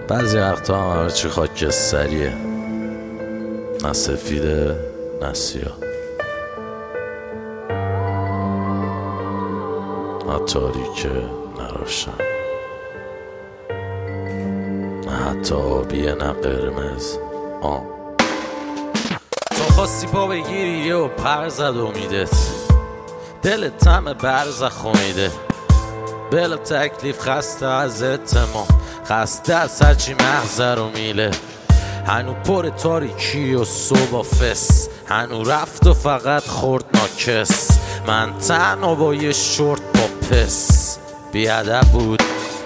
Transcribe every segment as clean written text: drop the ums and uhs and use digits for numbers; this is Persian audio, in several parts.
بعضی وقتا هم همه چی خاکستریه، نه سفیده نه سیاه، نه تاریکه نه روشن، نه حتی آبیه نه قرمز. تو خواستی پا بگیری و پر زد امیدت، دلت همه برزخ امیده، بلا تکلیف خسته از اتمام، خسته از هرچی مغزه رو میله. هنو پر تاریکی و صبح فس، هنو رفت و فقط خورد ناکس. من تنها با یه شورت با پس، بیادب بود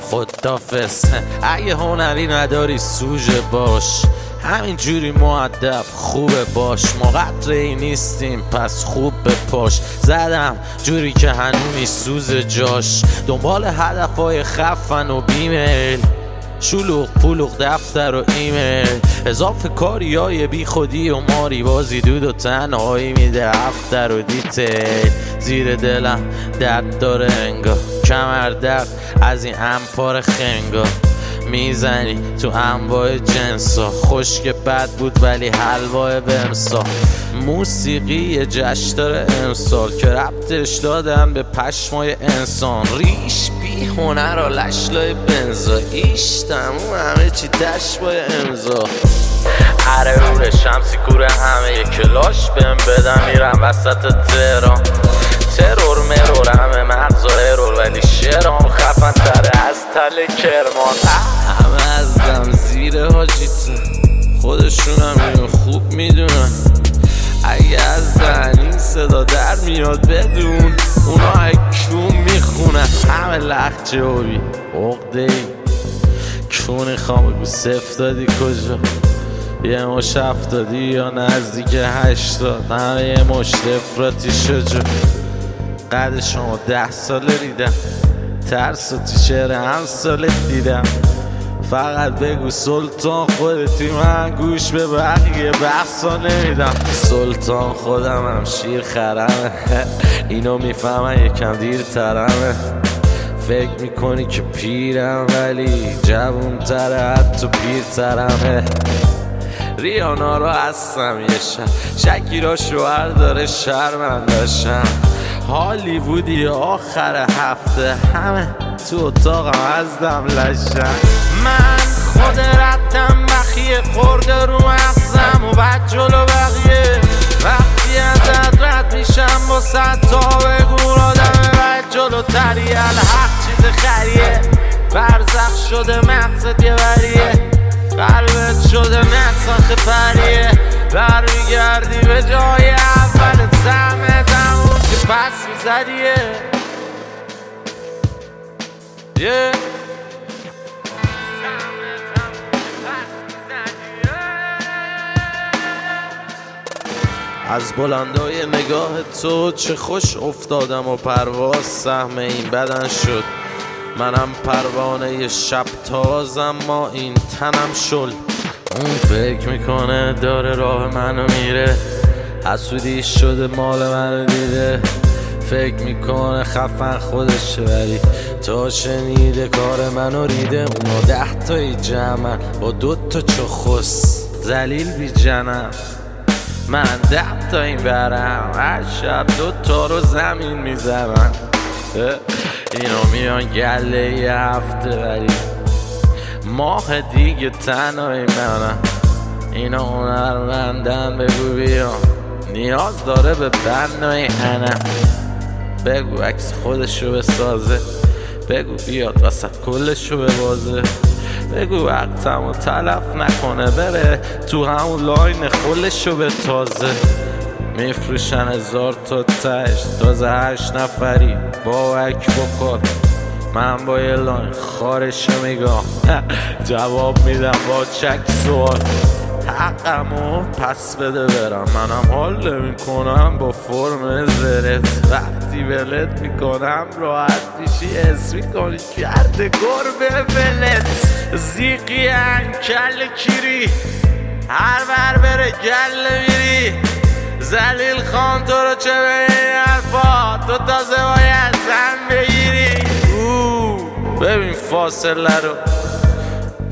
خدافز. اگه هنری نداری سوژه باش، همین جوری مؤدب خوبه باش. ما قدری نیستیم پس خوب بپاش، زدم جوری که هنو میسوز جاش. دنبال هدفهای خفن و بیمیل، شلوغ پلوغ دفتر و ایمیل، اضافه کاری های بی خودی و ماری بازی، دود و تنهایی میده افتر و دیتیل. زیر دلم درد داره انگار، کمر درد از این امپار خنگا. میزنی تو انواع جنسا، خشک بد بود ولی حلوای بمسا. موسیقی جشن داره امسال که ربطش دادن به پشمای انسان. ریش بی هنر و لشلای بنزا، ایش تموم همه چی تشبای امضا. اره روره شمسی کوره همه کلاش بهم بدم، میرم وسط تهران. ترور مرور همه مغز و ارور، ولی شعرام خفن تره از تل کرمان. همه از دم زیر حاجیتون، خودشونم اینو خوب میدونن. اگه از دهن این صدا در میاد بدون، اونا اکون میخونن. همه لخ جوابی عقده ای کونی خام بگو صفر دادی کجا، یه مش 70 یا نزدیک 80. همه یه مشت افراطی شجا، قد شما 10 ساله ریدم، ترس و تیشر هم ساله دیدم. فقط بگو سلطان خودتی، من گوش به بقیه بحثا نمیدم. سلطان خودم هم شیر خرمه، اینو میفهمن یکم دیرترمه. فکر میکنی که پیرم ولی جوون تره، حتی پیرترمه. ریانا رو هستم یه شکیرا شوهر داره شرمندشم. هالیوودی آخر هفته، همه تو اتاقم از دم لشن. من خود ردم بخیه خورده رو مغزم و بعد جلو بقیه. وقتی ازت رد میشم با 100 تا بگو آدم بعد جلو تریه. الحق چیز خریه، برزخ شده مغزت یه بریه، قلبت شده نقصان خپریه. برمیگردی به جای اول زمت، همون که پس میزدیه. از بلندای نگاه تو چه خوش افتادم و پرواز سهم این بدن شد. منم پروانه شب تازم، ما این تنم شل. اون فکر میکنه داره راه منو میره، حسودی شده مال منو دیده. فکر میکنه خفن خودشه ولی تا شنیده کار منو ریده. اونا 10 تایی جمعن با 2 تا چخص ذلیل بی جنم. من 10 تا این برم، هر شب 2 تا رو زمین میزنم. اینا میان گله یه هفته ولی ماه دیگه تنهایی منم. اینا هنرمندن بگو بیان، نیاز داره به بنای انم. بگو عکس خودشو بسازه، بگو بیاد وسط کلشو ببازه. بگو وقتمو تلف نکنه، بره تو همون لاین خلشو به تازه. میفروشن 1000 تا تش، تازه 8 نفری با وک بکن. من با یه لاین خارشو میگم، جواب میدم با چک سوال. حقمو پس بده برم، منم حال نمیکنم با فرم زرت. وقتی ولت میکنم راحت میشی، حس میکنی کرده گربه ولت. زیقی انکل کیری، هر بر بره گل میری. زلیل خان تو رو چه به این حرفا، تو تازه باید زن بگیری. ببین فاصله رو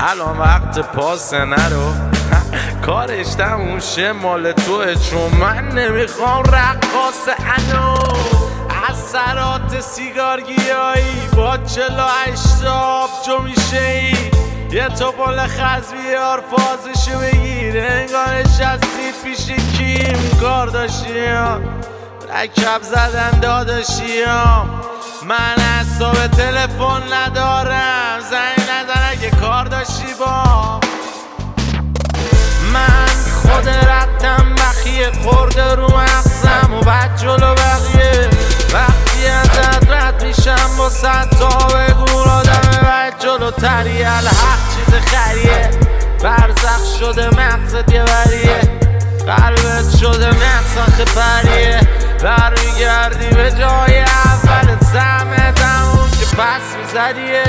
الان وقت پاس نرو کارش تموم شه مال توه، چون من نمیخوام رقاص انو اثرات سیگار گیایی با 48 آبجو میشه ای یه توپل خز بیار فازشو بگیر انگار نشستید پیش کیم کارداشیان رکب زدن داداشیام من حساب تلفن ندارم زنگ نزن اگه کار داشتی با من خود ردم بخیه خورده رو مغزم و بعد جلو بقیه وقتی ازت رد میشم با 100 تا بگو آدم بعد جلو تریه الحق چیز خریه برزخ شده مغزت یه بریه قلبت شده نقصان خپریه برمیگردی به جای اولت زمت همون که پس میزدیه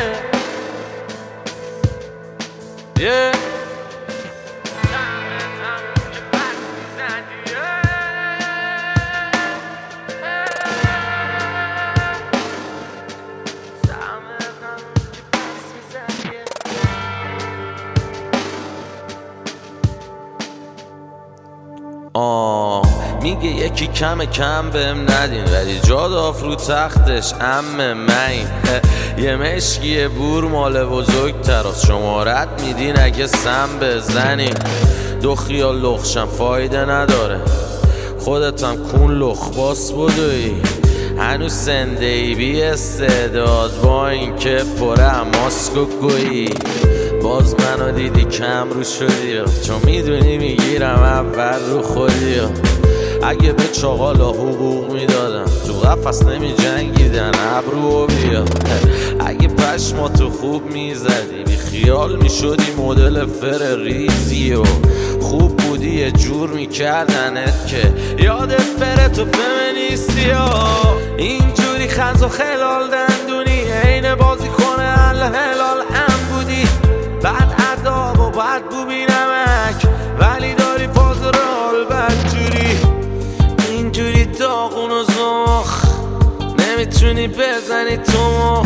میگه یکی کم بهم ندین ولی جا داف رو تختش من یه مشکی بور مال بزرگ تراست شمارت میدین اگه سم بزنین دو خیال لخشم فایده نداره خودتم کون لخ باس بودوی هنوز سنده ای بی استعداد با این که پره ماسک و گویی باز منو دیدی کم رو شدی چون میدونی میگیرم اول رو خودی اگه به چاقالا حقوق میدادم تو قفص نمی جنگیدن ابرو بیا اگه پشماتو خوب میزدی بی خیال میشدی مدل فر ریزی و خوب بودی یه جور میکردنت که یادت فر تو فمینیستی و اینجوری خز و خلال دندونی عین بازی کنه هلال هم بودی بعد عذاب و بعد بو بینمک ولی داری فاز رال بدجوری اینجوری داغون و زخ نمیتونی بزنی تو مخ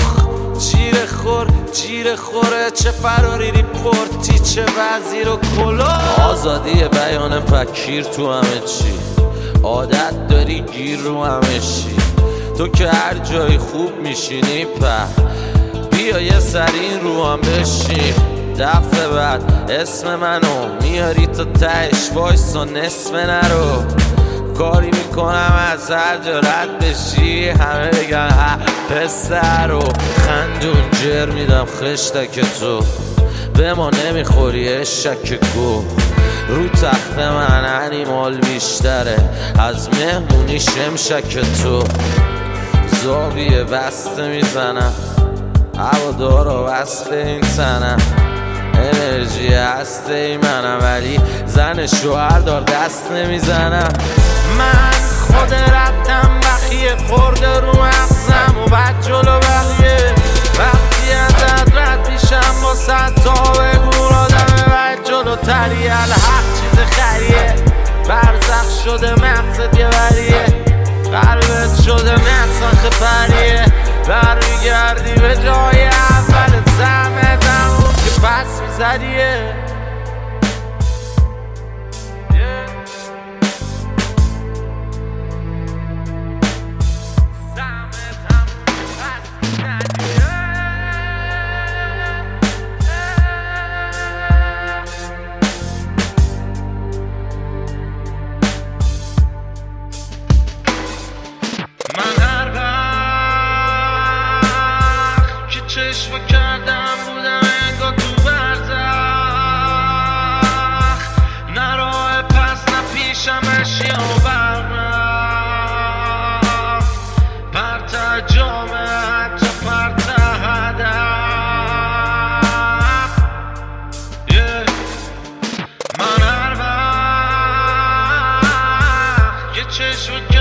جیر خوره چه فراری ریپورتی چه وزیر و کلا آزادی بیان فکیر تو همه چی عادت داری گیر رو همه چی تو که هر جای خوب میشینی بیا یه سرین رو هم بشین دفعه بعد اسم منو میاری تا تهش وایسا نصف نرو کاری میکنم از هر جا رد بشی همه بگن پسر رو خندون جر میدم خشتک تو به ما نمیخوری اشک گو رو تخت من انیمال بیشتره از مهمونی شمشک تو زاویه بسته میزنم هوادارا وصل این تنم انرژی هسته ای منم ولی زن شوهر دار دست نمیزنم من خود ربطم بخیه خورده رو مغزم و بعد جلو بقیه وقتی ازت رد میشم با 100 تا بگو آدم بعد جلو تریه الحق چیز خریه برزخ شده مغزت یه بریه قلبت شده نقصان خپریه برمیگردی به جای اولت زمت همون که پس میزدیه چشم کردم بودم انگار تو برزخ نه راه پس نه پیشم اشیا و برم پرت جامعه حتی پرت هدف من هر وقت که چشم